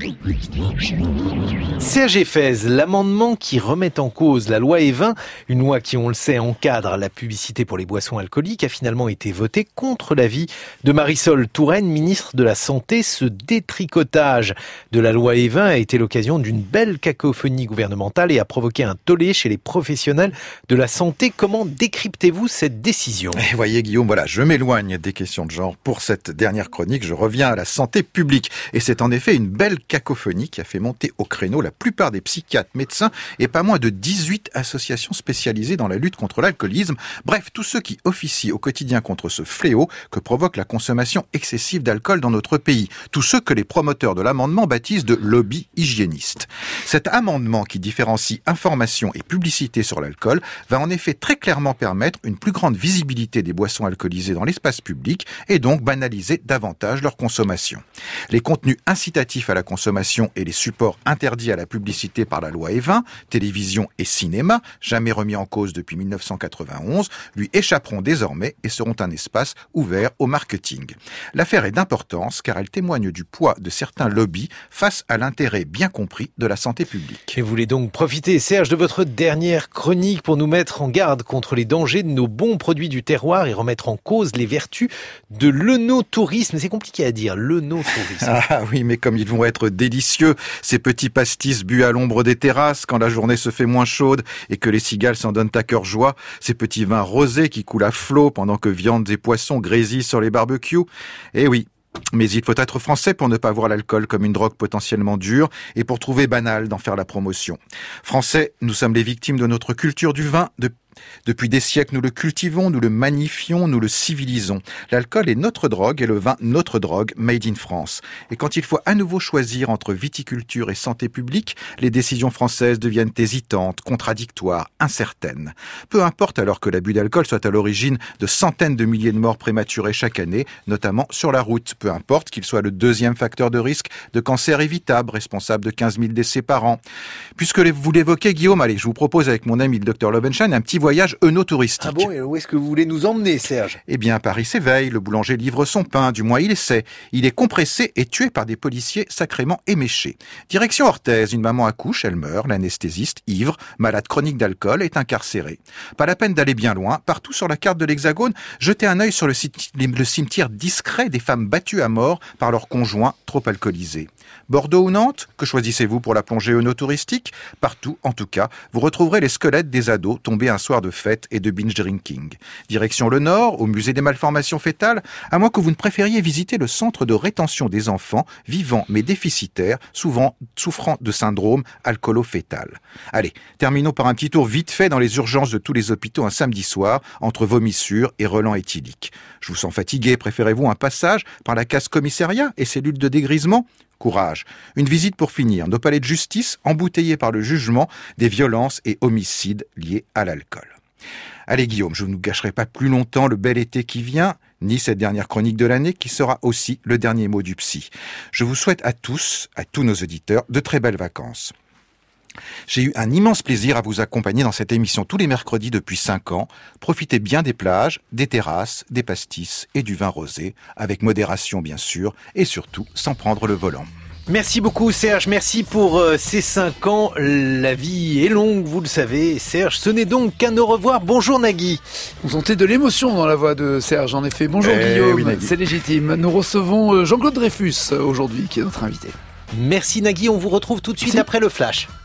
Serge Effez, l'amendement qui remet en cause la loi Evin, une loi qui, on le sait, encadre la publicité pour les boissons alcooliques, a finalement été voté contre l'avis de Marisol Touraine, ministre de la Santé. Ce détricotage de la loi Evin a été l'occasion d'une belle cacophonie gouvernementale et a provoqué un tollé chez les professionnels de la santé. Comment décryptez-vous cette décision ? Et voyez Guillaume, voilà, je m'éloigne des questions de genre pour cette dernière chronique. Je reviens à la santé publique. Et c'est en effet une belle cacophonie qui a fait monter au créneau la plupart des psychiatres, médecins et pas moins de 18 associations spécialisées dans la lutte contre l'alcoolisme. Bref, tous ceux qui officient au quotidien contre ce fléau que provoque la consommation excessive d'alcool dans notre pays. Tous ceux que les promoteurs de l'amendement baptisent de lobby hygiéniste. Cet amendement qui différencie information et publicité sur l'alcool va en effet très clairement permettre une plus grande visibilité des boissons alcoolisées dans l'espace public et donc banaliser davantage leur consommation. Les contenus incitatifs à la consommation et les supports interdits à la publicité par la loi Evin, télévision et cinéma, jamais remis en cause depuis 1991, lui échapperont désormais et seront un espace ouvert au marketing. L'affaire est d'importance car elle témoigne du poids de certains lobbies face à l'intérêt bien compris de la santé publique. Et vous voulez donc profiter, Serge, de votre dernière chronique pour nous mettre en garde contre les dangers de nos bons produits du terroir et remettre en cause les vertus de l'œnotourisme. C'est compliqué à dire, l'œnotourisme. Ah oui, mais comme ils vont être délicieux, ces petits pastis bu à l'ombre des terrasses quand la journée se fait moins chaude et que les cigales s'en donnent à cœur joie, ces petits vins rosés qui coulent à flot pendant que viandes et poissons grésillent sur les barbecues. Eh oui. Mais il faut être français pour ne pas voir l'alcool comme une drogue potentiellement dure et pour trouver banal d'en faire la promotion. Français, nous sommes les victimes de notre culture du vin, depuis des siècles, nous le cultivons, nous le magnifions, nous le civilisons. L'alcool est notre drogue et le vin notre drogue, made in France. Et quand il faut à nouveau choisir entre viticulture et santé publique, les décisions françaises deviennent hésitantes, contradictoires, incertaines. Peu importe alors que l'abus d'alcool soit à l'origine de centaines de milliers de morts prématurées chaque année, notamment sur la route. Peu importe qu'il soit le 2e facteur de risque de cancer évitable, responsable de 15 000 décès par an. Puisque vous l'évoquez, Guillaume, allez, je vous propose avec mon ami le Dr Lovenstein un petit voyage œnotouristique. Ah bon, et où est-ce que vous voulez nous emmener, Serge ? Eh bien, Paris s'éveille, le boulanger livre son pain, du moins il essaie. Il est compressé et tué par des policiers sacrément éméchés. Direction Orthez, une maman accouche, elle meurt, l'anesthésiste, ivre, malade chronique d'alcool, est incarcéré. Pas la peine d'aller bien loin, partout sur la carte de l'Hexagone, jetez un œil sur le cimetière discret des femmes battues à mort par leurs conjoints trop alcoolisés. Bordeaux ou Nantes, que choisissez-vous pour la plongée œnotouristique ? Partout, en tout cas, vous retrouverez les squelettes des ados tombés un soir de fête et de binge drinking. Direction le Nord, au musée des malformations fœtales, à moins que vous ne préfériez visiter le centre de rétention des enfants vivants mais déficitaires, souvent souffrant de syndrome alcoolo-fœtal. Allez, terminons par un petit tour vite fait dans les urgences de tous les hôpitaux un samedi soir, entre vomissures et relents éthyliques. Je vous sens fatigué, préférez-vous un passage par la case commissariat et cellule de dégrisement ? Courage. Une visite pour finir. Nos palais de justice embouteillés par le jugement des violences et homicides liés à l'alcool. Allez Guillaume, je ne vous gâcherai pas plus longtemps le bel été qui vient, ni cette dernière chronique de l'année qui sera aussi le dernier mot du psy. Je vous souhaite à tous nos auditeurs, de très belles vacances. J'ai eu un immense plaisir à vous accompagner dans cette émission tous les mercredis depuis 5 ans. Profitez bien des plages, des terrasses, des pastis et du vin rosé, avec modération bien sûr, et surtout sans prendre le volant. Merci beaucoup Serge, merci pour ces 5 ans. La vie est longue, vous le savez. Serge, ce n'est donc qu'un au revoir. Bonjour Nagui. Vous sentez de l'émotion dans la voix de Serge, en effet. Bonjour Guillaume, oui, c'est légitime. Nous recevons Jean-Claude Dreyfus aujourd'hui, qui est notre invité. Merci Nagui, on vous retrouve tout de suite après le flash.